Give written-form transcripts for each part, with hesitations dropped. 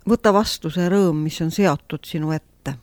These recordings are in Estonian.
Võta vastu see rõõm, mis on seatud sinu ette.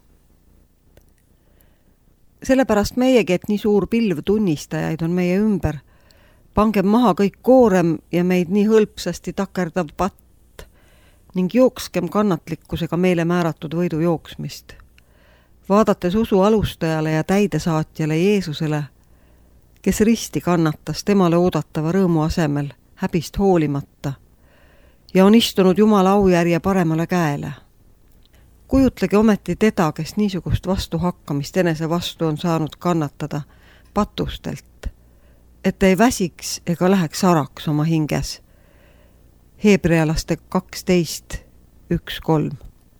Sellepärast meiegi, et nii suur pilv tunnistajaid on meie ümber, pangem maha kõik koorem ja meid nii hõlpsasti takerdav patt ning jookskem kannatlikkusega meile määratud võidu jooksmist. Vaadates usu alustajale ja täidesaatjale Jeesusele, kes risti kannatas temale oodatava rõõmu asemel häbist hoolimata ja on istunud Jumala aujärje paremale käele. Kujutlege ometi teda, kes niisugust vastuhakkamist enese vastu on saanud kannatada patustelt, et ei väsiks ega läheks araks oma hinges. Hebrealaste 12:1-3.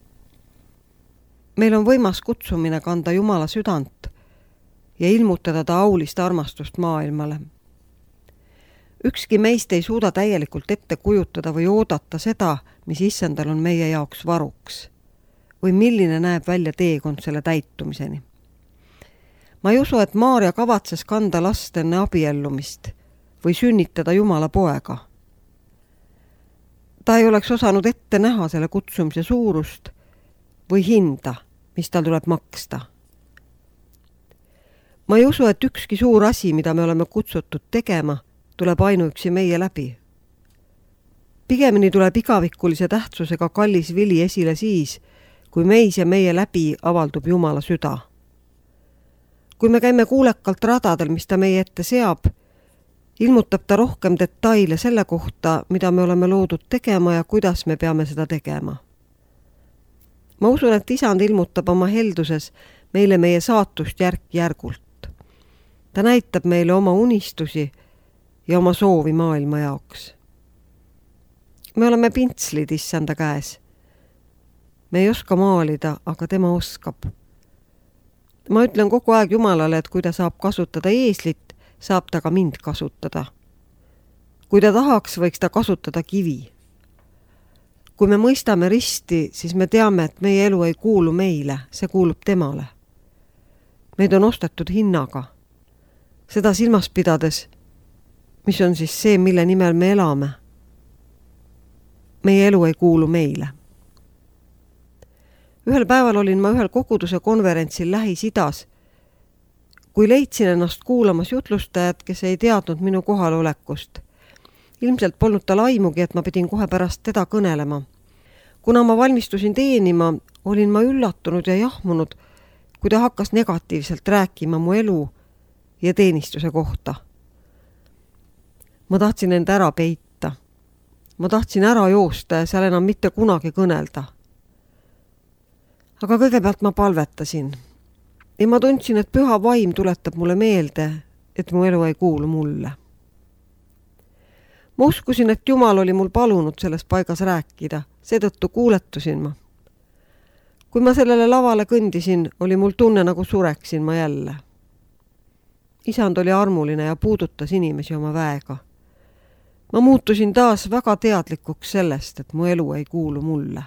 Meil on võimas kutsumine kanda Jumala südant ja ilmutada ta aulist armastust maailmale. Ükski meist ei suuda täielikult ette kujutada või oodata seda, mis issandal on meie jaoks varuks või milline näeb välja teekond selle täitumiseni. Ma ei usu, et Maarja kavatses kanda last enne abiellumist või sünnitada Jumala poega. Ta ei oleks osanud ette näha selle kutsumise suurust või hinda, mis tal tuleb maksta. Ma ei usu, et ükski suur asi, mida me oleme kutsutud tegema, tuleb ainuüksi meie läbi. Pigemini tuleb igavikulise tähtsusega kallis vili esile siis, kui meis ja meie läbi avaldub Jumala süda. Kui me käime kuulekalt radadel, mis ta meie ette seab, ilmutab ta rohkem detaile selle kohta, mida me oleme loodud tegema ja kuidas me peame seda tegema. Ma usun, et isand ilmutab oma helduses meile meie saatust järk-järgult. Ta näitab meile oma unistusi ja oma soovi maailma jaoks. Me oleme pintslid issanda käes. Me ei oska maalida, aga tema oskab. Ma ütlen kogu aeg Jumalale, et kui ta saab kasutada eeslit, saab ta ka mind kasutada. Kui ta tahaks, võiks ta kasutada kivi. Kui me mõistame risti, siis me teame, et meie elu ei kuulu meile, see kuulub temale. Meid on ostetud hinnaga. Seda silmas pidades, mis on siis see, mille nimel me elame. Meie elu ei kuulu meile. Ühel päeval olin ma ühel koguduse konverentsil Lähis-Idas, kui leidsin ennast kuulamas jutlustajat, kes ei teadnud minu kohalolekust. Ilmselt polnud tal aimugi, et ma pidin kohe pärast teda kõnelema. Kuna ma valmistusin teenima, olin ma üllatunud ja jahmunud, kui ta hakkas negatiivselt rääkima mu elu ja teenistuse kohta. Ma tahtsin end ära peita. Ma tahtsin ära joosta ja seal enam mitte kunagi kõnelda. Aga kõigepealt ma palvetasin ja ma tundsin, et püha vaim tuletab mulle meelde, et mu elu ei kuulu mulle. Ma uskusin, et Jumal oli mul palunud selles paigas rääkida, seetõttu kuuletusin ma. Kui ma sellele lavale kõndisin, oli mul tunne, nagu sureksin ma jälle. Isand oli armuline ja puudutas inimesi oma väega. Ma muutusin taas väga teadlikuks sellest, et mu elu ei kuulu mulle.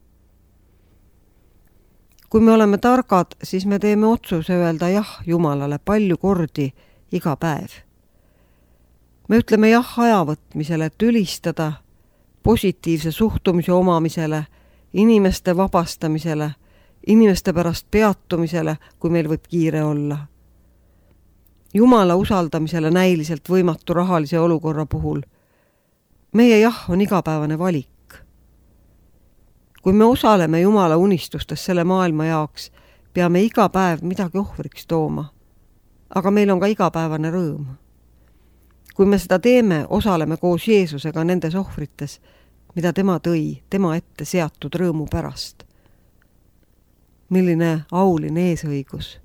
Kui me oleme targad, siis me teeme otsuse öelda jah Jumalale palju kordi iga päev. Me ütleme jah ajavõtmisele, et ülistada, positiivse suhtumise omamisele, inimeste vabastamisele, inimeste pärast peatumisele, kui meil võib kiire olla. Jumala usaldamisele näiliselt võimatu rahalise olukorra puhul. Meie jah on igapäevane valik. Kui me osaleme Jumala unistustes selle maailma jaoks, peame iga päev midagi ohvriks tooma. Aga meil on ka igapäevane rõõm. Kui me seda teeme, osaleme koos Jeesusega nendes ohvrites, mida tema tõi, tema ette seatud rõõmu pärast. Milline auline eesõigus.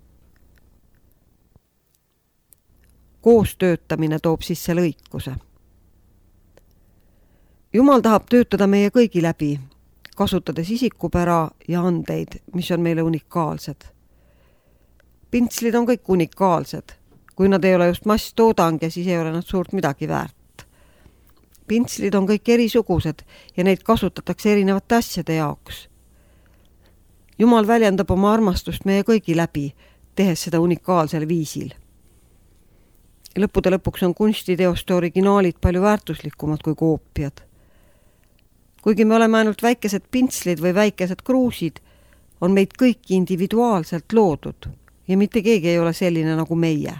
Koos töötamine toob sisse lõikuse. Jumal tahab töötada meie kõigi läbi, kasutades isikupära ja andeid, mis on meile unikaalsed. Pintslid on kõik unikaalsed. Kui nad ei ole just masstoodang ja siis ei ole nad suurt midagi väärt. Pintslid on kõik erisugused ja neid kasutatakse erinevate asjade jaoks. Jumal väljendab oma armastust meie kõigi läbi, tehes seda unikaalsel viisil. Lõppude lõpuks on kunstiteoste originaalid palju väärtuslikumad kui koopiad. Kuigi me oleme ainult väikesed pintslid või väikesed kruusid, on meid kõiki individuaalselt loodud ja mitte keegi ei ole selline nagu meie.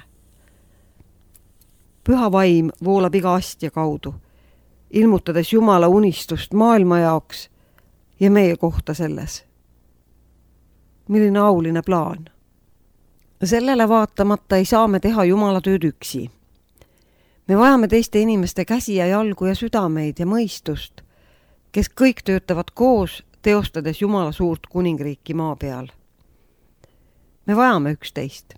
Püha vaim voolab iga astja kaudu, ilmutades Jumala unistust maailma jaoks ja meie kohta selles. Milline auline plaan. Sellele vaatamata ei saa me teha Jumala tööd üksi. Me vajame teiste inimeste käsi ja jalgu ja südameid ja mõistust, kes kõik töötavad koos, teostades Jumala suurt kuningriiki maa peal. Me vajame üksteist.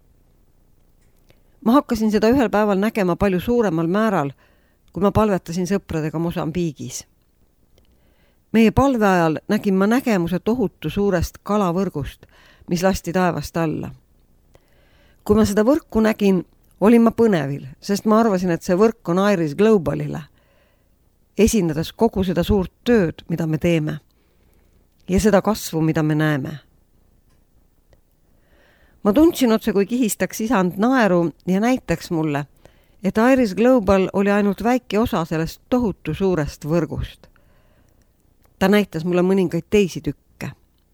Ma hakkasin seda ühel päeval nägema palju suuremal määral, kui ma palvetasin sõpradega Mosambiigis. Meie palve ajal nägin ma nägemuse tohutu suurest kalavõrgust, mis lasti taevast alla. Kui ma seda võrku nägin, olin ma põnevil, sest ma arvasin, et see võrk on Iris Globalile, esindades kogu seda suurt tööd, mida me teeme ja seda kasvu, mida me näeme. Ma tundsin otse, kui kihistaks isand naeru ja näitaks mulle, et Iris Global oli ainult väike osa sellest tohutu suurest võrgust. Ta näitas mulle mõningaid teisi tükke.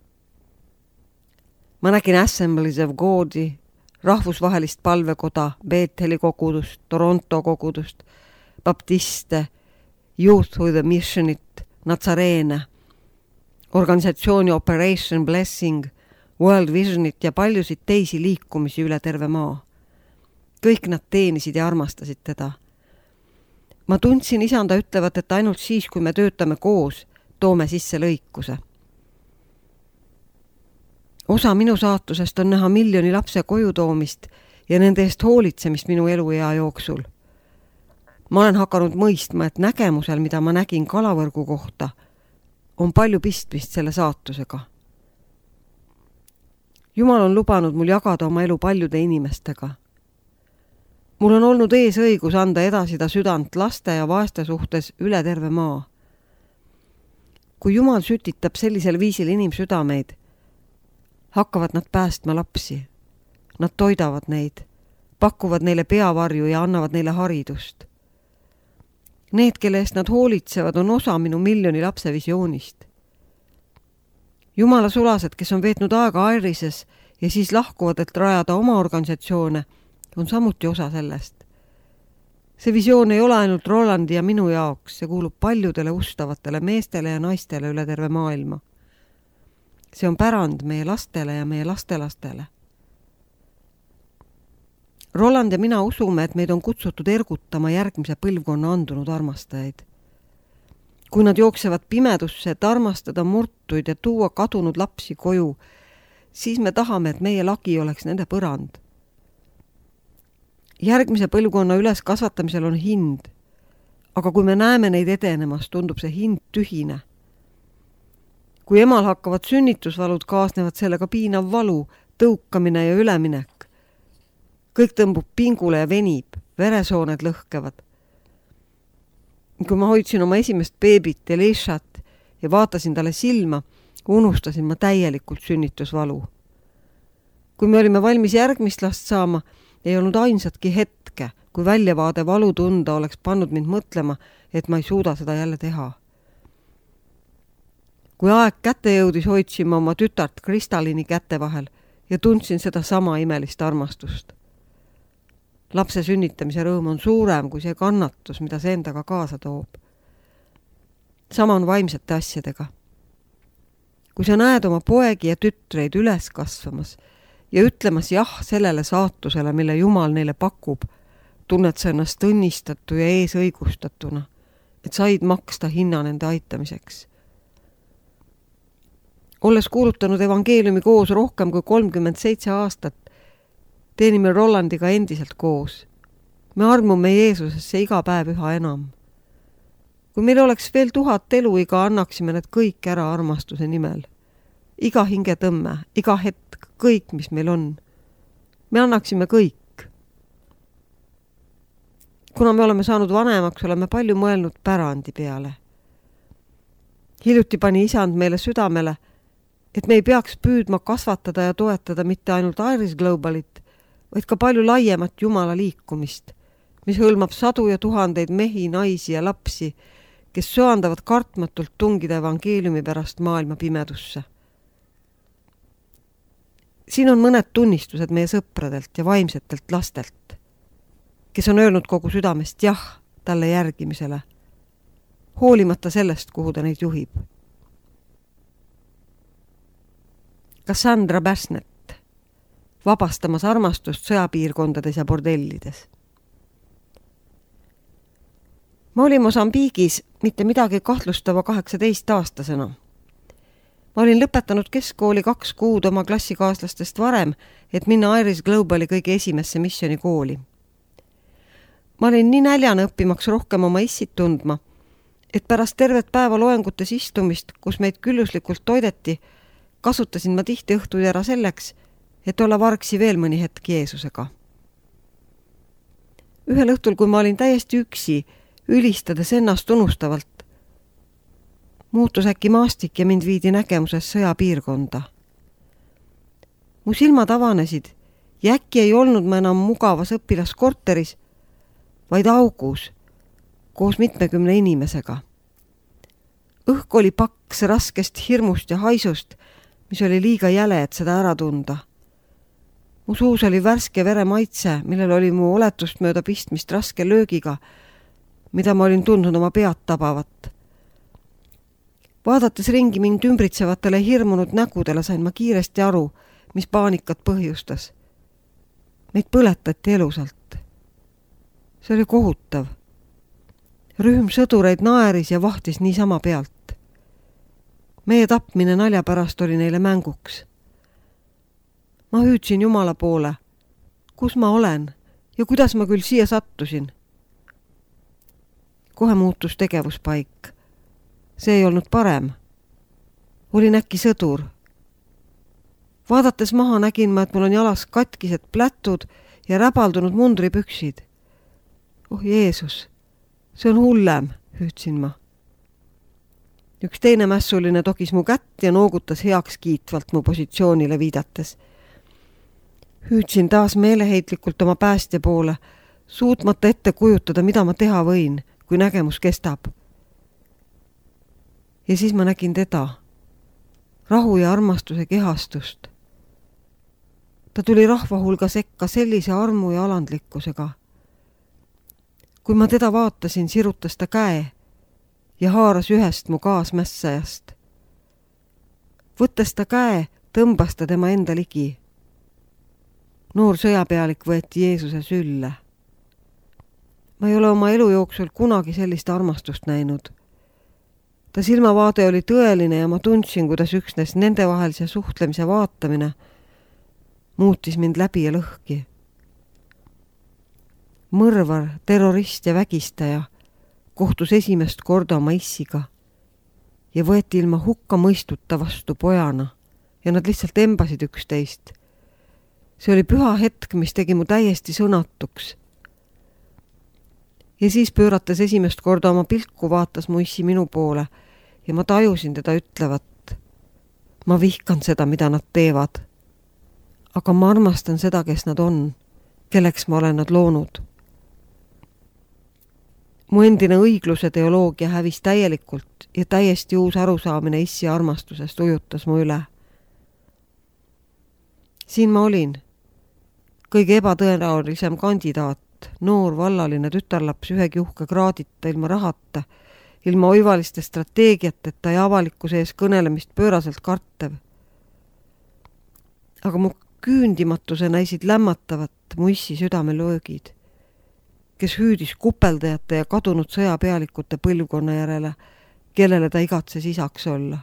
Ma nägin Assemblies of God'i, rahvusvahelist palvekoda, Betheli kogudust, Toronto kogudust, baptiste, Youth with a Missionit, Nazareene, organisatsiooni Operation Blessing, World Visionit ja paljusid teisi liikumisi üle terve maa. Kõik nad teenisid ja armastasid teda. Ma tundsin isanda ütlevat, et ainult siis, kui me töötame koos, toome sisse lõikuse. Osa minu saatusest on näha miljoni lapse koju toomist ja nende eest hoolitsemist minu eluea jooksul. Ma olen hakanud mõistma, et nägemusel, mida ma nägin kalavõrgu kohta, on palju pistmist selle saatusega. Jumal on lubanud mul jagada oma elu paljude inimestega. Mul on olnud ees õigus anda edasi ta südant laste ja vaeste suhtes üle terve maa. Kui Jumal sütitab sellisel viisil inimsüdameid, hakkavad nad päästma lapsi. Nad toidavad neid, pakuvad neile peavarju ja annavad neile haridust. Need, kelle eest nad hoolitsevad, on osa minu miljoni lapse visioonist. Jumala sulased, kes on veetnud aega Irises ja siis lahkuvad, et rajada oma organisatsioone, on samuti osa sellest. See visioon ei ole ainult Rolandi ja minu jaoks, see kuulub paljudele ustavatele meestele ja naistele üle terve maailma. See on pärand meie lastele ja meie lastelastele. Roland ja mina usume, et meid on kutsutud ergutama järgmise põlvkonna andunud armastajaid. Kui nad jooksevad pimedusse, et armastada murtuid ja tuua kadunud lapsi koju, siis me tahame, et meie lagi oleks nende põrand. Järgmise põlvkonna üles kasvatamisel on hind, aga kui me näeme neid edenemas, tundub see hind tühine. Kui emal hakkavad sünnitusvalud, kaasnevad sellega piinav valu, tõukamine ja üleminek. Kõik tõmbub pingule ja venib, veresooned lõhkevad. Kui ma hoidsin oma esimest beebit Elishat ja vaatasin talle silma, unustasin ma täielikult sünnitusvalu. Kui me olime valmis järgmist last saama, ei olnud ainsatki hetke, kui väljavaade valu tunda oleks pannud mind mõtlema, et ma ei suuda seda jälle teha. Kui aeg kätte jõudis, hoidsin ma oma tütart Kristaliini kätte vahel ja tundsin seda sama imelist armastust. Lapse sünnitamise rõõm on suurem kui see kannatus, mida see endaga kaasa toob. Sama on vaimsete asjadega. Kui sa näed oma poegi ja tütreid üles kasvamas ja ütlemas jah sellele saatusele, mille Jumal neile pakub, tunned sa ennast õnnistatu ja eesõigustatuna, et said maksta hinna nende aitamiseks. Olles kuulutanud evangeeliumi koos rohkem kui 37 aastat, teenime Rolandiga endiselt koos. Me armume Jeesusesse iga päev üha enam. Kui meil oleks veel 1000 eluiga, annaksime need kõik ära armastuse nimel. Iga hingetõmme, iga hetk, kõik, mis meil on. Me annaksime kõik. Kuna me oleme saanud vanemaks, oleme palju mõelnud pärandi peale. Hiljuti pani isand meile südamele, et me ei peaks püüdma kasvatada ja toetada mitte ainult Iris Globalit, vaid ka palju laiemat Jumala liikumist, mis hõlmab sadu ja tuhandeid mehi, naisi ja lapsi, kes söandavad kartmatult tungida evangeeliumi pärast maailma pimedusse. Siin on mõned tunnistused meie sõpradelt ja vaimsetelt lastelt, kes on öelnud kogu südamest jah talle järgimisele, hoolimata sellest, kuhu ta neid juhib. Cassandra Bassnett, vabastamas armastust sõjapiirkondades ja bordellides. Ma olin Mosambiigis mitte midagi kahtlustava 18-aastasena. Ma olin lõpetanud keskkooli 2 kuud oma klassikaaslastest varem, et minna Iris Globali kõige esimesse missionikooli. Ma olin nii näljane õppimaks rohkem oma issit tundma, et pärast tervet päeva loengutes istumist, kus meid külluslikult toideti, kasutasin ma tihti õhtuid ära selleks, et olla vargsi veel mõni hetk Jeesusega. Ühel õhtul, kui ma olin täiesti üksi, ülistades ennast unustavalt, muutus äkki maastik ja mind viidi nägemuses sõjapiirkonda. Mu silmad avanesid ja äkki ei olnud ma enam mugavas õpilaskorteris, vaid augus koos mitmekümne inimesega. Õhk oli paks raskest hirmust ja haisust, mis oli liiga jäle, et seda ära tunda. Mu suus oli värske vere maitse, millel oli mu oletust mööda pistmist raske löögiga, mida ma olin tundnud oma pead tabavat. Vaadates ringi mind ümbritsevatele hirmunud nägudele, sain ma kiiresti aru, mis paanikat põhjustas. Meid põletati elusalt. See oli kohutav. Rühm sõdureid naeris ja vahtis niisama pealt. Meie tapmine nalja pärast oli neile mänguks. Ma hüüdsin Jumala poole. Kus ma olen ja kuidas ma küll siia sattusin? Kohe muutus tegevuspaik. See ei olnud parem. Olin äkki sõdur. Vaadates maha nägin ma, et mul on jalas katkised plätud ja räbaldunud mundripüksid. Oh Jeesus, see on hullem, hüüdsin ma. Üks teine mässuline togis mu kätt ja noogutas heaks kiitvalt mu positsioonile viidates. Hüüdsin taas meeleheitlikult oma päästja poole, suutmata ette kujutada, mida ma teha võin, kui nägemus kestab. Ja siis ma nägin teda, rahu ja armastuse kehastust. Ta tuli rahva hulga sekka sellise armu ja alandlikkusega. Kui ma teda vaatasin, sirutas ta käe ja haaras ühest mu kaasmässajast. Võttes ta käe, tõmbas ta tema enda ligi. Noor sõjapealik võeti Jeesuse sülle. Ma ei ole oma elu jooksul kunagi sellist armastust näinud. Ta silmavaade oli tõeline ja ma tundsin, kuidas üksnes nendevahelise suhtlemise vaatamine muutis mind läbi ja lõhki. Mõrvar, terrorist ja vägistaja kohtus esimest korda oma issiga ja võeti ilma hukka mõistuta vastu pojana ja nad lihtsalt embasid üksteist. See oli püha hetk, mis tegi mu täiesti sõnatuks. Ja siis pöörates esimest korda oma pilku vaatas mu issi minu poole ja ma tajusin teda ütlevat. Ma vihkan seda, mida nad teevad. Aga ma armastan seda, kes nad on, kelleks ma olen nad loonud. Mu endine õigluse teoloogia hävis täielikult ja täiesti uus arusaamine issi armastusest ujutas mu üle. Siin ma olin, kõige ebatõenäolisem kandidaat, noor vallaline tütarlaps ühegi uhke kraadita, ilma rahata, ilma oivaliste strateegiateta ja avalikkuse ees kõnelemist pööraselt kartev. Aga mu küündimatuse näisid lämmatavat mu issi südamelöögid, kes hüüdis kupeldajate ja kadunud sõjapealikute põlvkonna järele, kellele ta igatses isaks olla.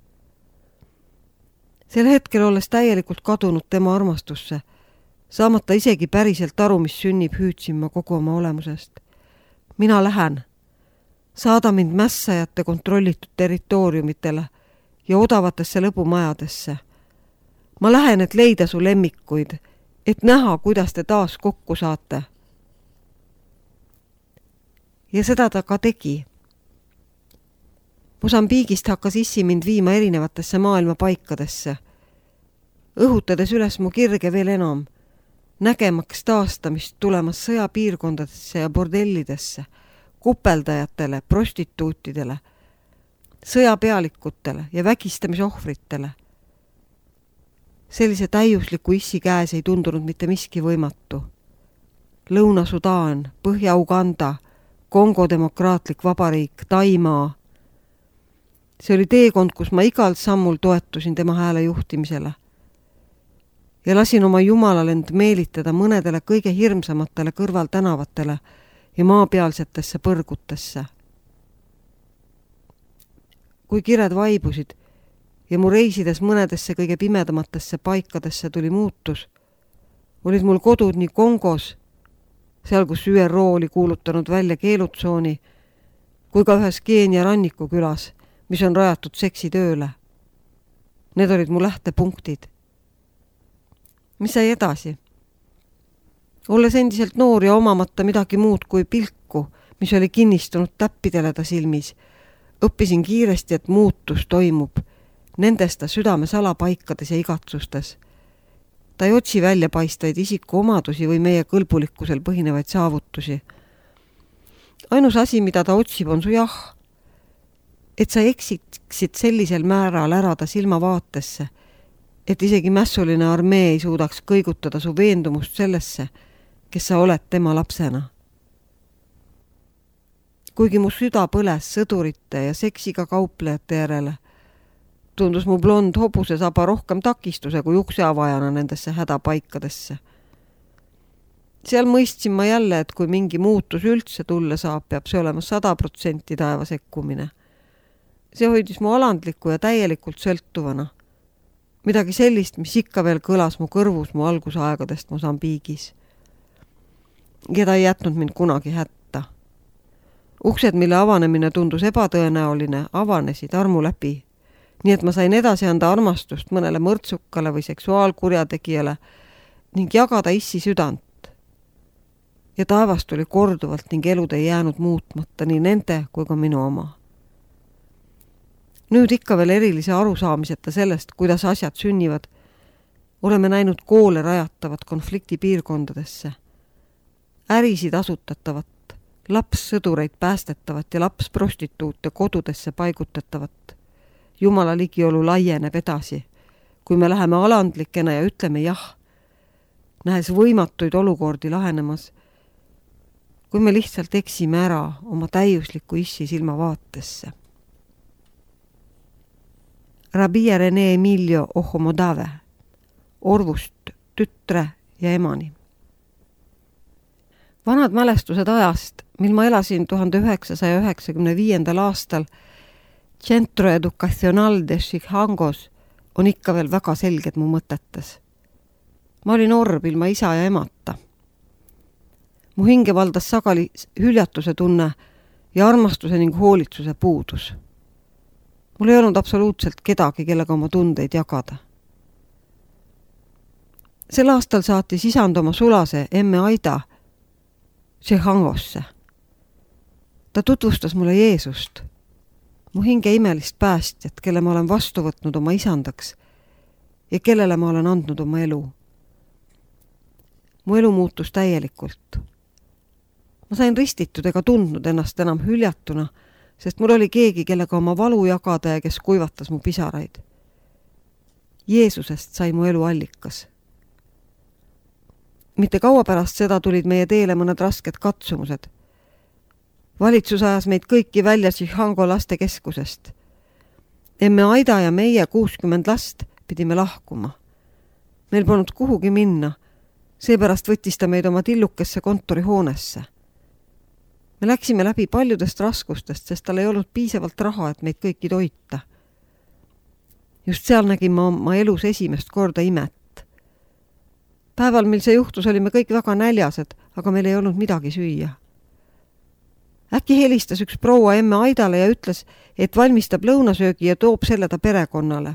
Sel hetkel olles täielikult kadunud tema armastusse, saamata isegi päriselt aru, mis sünnib, hüüdsin ma kogu oma olemusest. Mina lähen. Saada mind mässajate kontrollitud territooriumitele ja odavatesse lõbumajadesse. Ma lähen, et leida su lemmikuid, et näha, kuidas te taas kokku saate. Ja seda ta ka tegi. Mosambiigist hakkas issi mind viima erinevatesse maailma paikadesse, õhutades üles mu kirge veel enam, nägemaks taastamist tulemas sõjapiirkondadesse ja bordellidesse, kupeldajatele, prostituutidele, sõjapealikutele ja vägistamisohvritele. Sellise täiusliku issi käes ei tundunud mitte miski võimatu. Lõuna-Sudaan, Põhja-Uganda, Kongo demokraatlik vabariik, Taimaa. See oli teekond, kus ma igal sammul toetusin tema hääle juhtimisele ja lasin oma Jumalal end meelitada mõnedele kõige hirmsamatele kõrvaltänavatele ja maapealsetesse põrgutesse. Kui kired vaibusid ja mu reisides mõnedesse kõige pimedamatesse paikadesse tuli muutus, olid mul kodud nii Kongos, seal kus ÜRO oli kuulutanud välja keelutsooni, kui ka ühes Keenia rannikukülas, mis on rajatud seksitööle. Need olid mu lähtepunktid. Mis sai edasi? Olles endiselt noor ja omamata midagi muud kui pilku, mis oli kinnistunud täppidele ta silmis, õppisin kiiresti, et muutus toimub nendes ta südame salapaikades ja igatsustes. Ta ei otsi väljapaistvaid isiku omadusi või meie kõlbulikkusel põhinevaid saavutusi. Ainus asi, mida ta otsib, on su jah. Et sa eksiksid sellisel määral ära ta silmavaatesse, et isegi mässuline armee ei suudaks kõigutada su veendumust sellesse, kes sa oled tema lapsena. Kuigi mu süda põles sõdurite ja seksiga kauplejate järele, tundus mu blond hobuse saba rohkem takistuse kui ukseavajana nendesse hädapaikadesse. Seal mõistsin ma jälle, et kui mingi muutus üldse tulla saab, peab see olema 100% taeva sekkumine. See hoidis mu alandliku ja täielikult sõltuvana. Midagi sellist, mis ikka veel kõlas mu kõrvus mu algusaegadest Mosambiigis. Ja ta ei jätnud mind kunagi hätta. Uksed, mille avanemine tundus ebatõenäoline, avanesid armu läbi. Nii et ma sain edasi anda armastust mõnele mõrtsukale või seksuaalkurjategijale ning jagada issi südant. Ja taevast oli korduvalt ning elud ei jäänud muutmata nii nende kui ka minu oma. Nüüd ikka veel erilise arusaamiseta sellest, kuidas asjad sünnivad, oleme näinud koole rajatavat konfliktipiirkondadesse, ärisid asutatavat, lapssõdureid päästetavat ja lapsprostituute kodudesse paigutatavat. Jumala ligiolu laieneb edasi, kui me läheme alandlikena ja ütleme jah, nähes võimatuid olukordi lahenemas, kui me lihtsalt eksime ära oma täiusliku issi silmavaatesse. Rabia Rene Emilio Ohomodave, Orvust, tütre ja emani. Vanad mälestused ajast, mil ma elasin 1995. aastal Centro Educacional de Chicangos, on ikka veel väga selged mu mõtetes. Ma olin orb ilma isa ja emata. Mu hinge valdas sageli hüljatuse tunne ja armastuse ning hoolitsuse puudus. Mul ei olnud absoluutselt kedagi, kellega oma tundeid jagada. Sel aastal saatis isand oma sulase emme Aida Chicangosse. Ta tutvustas mulle Jeesust, mu hinge imelist päästjat, kelle ma olen vastu võtnud oma isandaks ja kellele ma olen andnud oma elu. Mu elu muutus täielikult. Ma sain ristitud ega tundnud ennast enam hüljatuna, sest mul oli keegi, kellega oma valu jagada ja kes kuivatas mu pisaraid. Jeesusest sai mu elu allikas. Mitte kaua pärast seda tulid meie teele mõned rasked katsumused. Valitsus ajas meid kõiki välja Chicango lastekeskusest. Emme Aida ja meie 60 last pidime lahkuma. Meil polnud kuhugi minna, seepärast võttis ta meid oma tillukesse kontorihoonesse. Me läksime läbi paljudest raskustest, sest tal ei olnud piisavalt raha, et meid kõiki toita. Just seal nägin ma oma elus esimest korda imet. Päeval, mil see juhtus, olime kõik väga näljased, aga meil ei olnud midagi süüa. Äkki helistas üks proua emme Aidale ja ütles, et valmistab lõunasöögi ja toob selle ta perekonnale.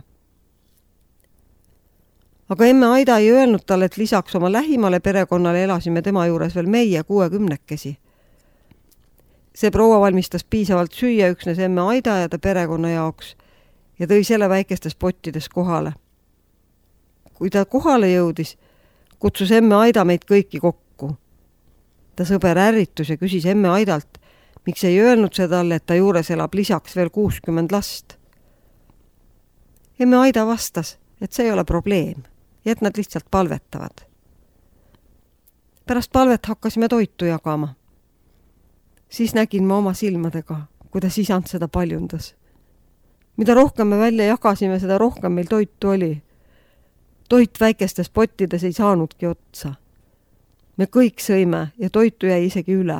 Aga emme Aida ei öelnud talle, et lisaks oma lähimale perekonnale elasime tema juures veel meie 60-kesi. See proua valmistas piisavalt süüa üksnes emme Aida ja ta perekonna jaoks ja tõi selle väikestes pottides kohale. Kui ta kohale jõudis, kutsus emme Aida meid kõiki kokku. Ta sõber ärritus ja küsis emme Aidalt, Miks ei öelnud see talle, et ta juures elab lisaks veel 60 last? Emme Aida vastas, et see ei ole probleem ja et nad lihtsalt palvetavad. Pärast palvet hakkasime toitu jagama. Siis nägin ma oma silmadega, kuidas isand seda paljundas. Mida rohkem me välja jagasime, seda rohkem meil toitu oli. Toit väikestes pottides ei saanudki otsa. Me kõik sõime ja toitu jäi isegi üle.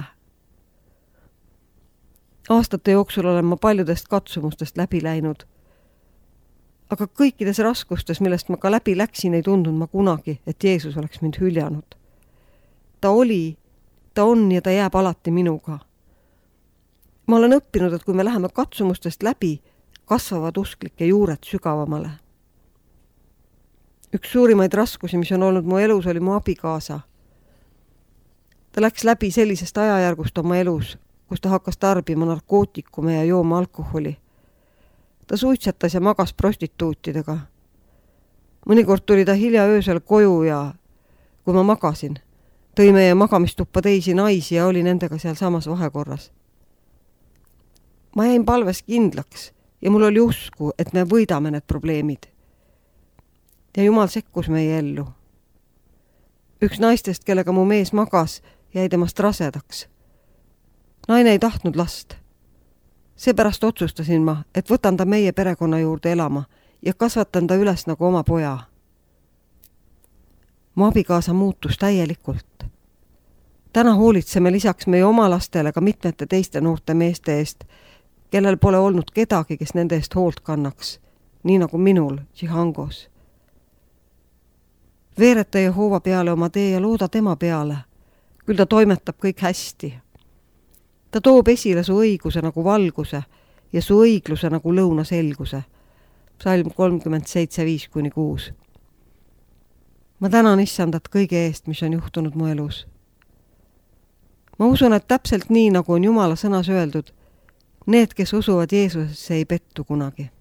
Aastate jooksul olen ma paljudest katsumustest läbi läinud. Aga kõikides raskustes, millest ma ka läbi läksin, ei tundnud ma kunagi, et Jeesus oleks mind hüljanud. Ta oli, ta on ja ta jääb alati minuga. Ma olen õppinud, et kui me läheme katsumustest läbi, kasvavad usklike juured sügavamale. Üks suurimaid raskusi, mis on olnud mu elus, oli mu abikaasa. Ta läks läbi sellisest ajajärgust oma elus, kus ta hakkas tarbima narkootikume ja jooma alkoholi. Ta suitsetas ja magas prostituutidega. Mõnikord tuli ta hilja öösel koju ja kui ma magasin, tõi meie magamistuppa teisi naisi ja oli nendega seal samas vahekorras. Ma jäin palves kindlaks ja mul oli usku, et me võidame need probleemid. Ja Jumal sekkus meie ellu. Üks naistest, kellega mu mees magas, jäi temast rasedaks. Naine ei tahtnud last. Seepärast otsustasin ma, et võtan ta meie perekonna juurde elama ja kasvatan ta üles nagu oma poja. Mu abikaasa muutus täielikult. Täna hoolitseme lisaks meie oma lastele ka mitmete teiste noorte meeste eest, kellel pole olnud kedagi, kes nende eest hoolt kannaks, nii nagu minul Džihangos. Veereta Jehova peale oma tee ja looda tema peale. Küll ta toimetab kõik hästi. Ta toob esile su õiguse nagu valguse ja su õigluse nagu lõuna selguse. Psalm 37:5-6. Ma tänan issandat kõige eest, mis on juhtunud mu elus. Ma usun, et täpselt nii, nagu on Jumala sõnas öeldud, need, kes usuvad Jeesusesse, ei pettu kunagi.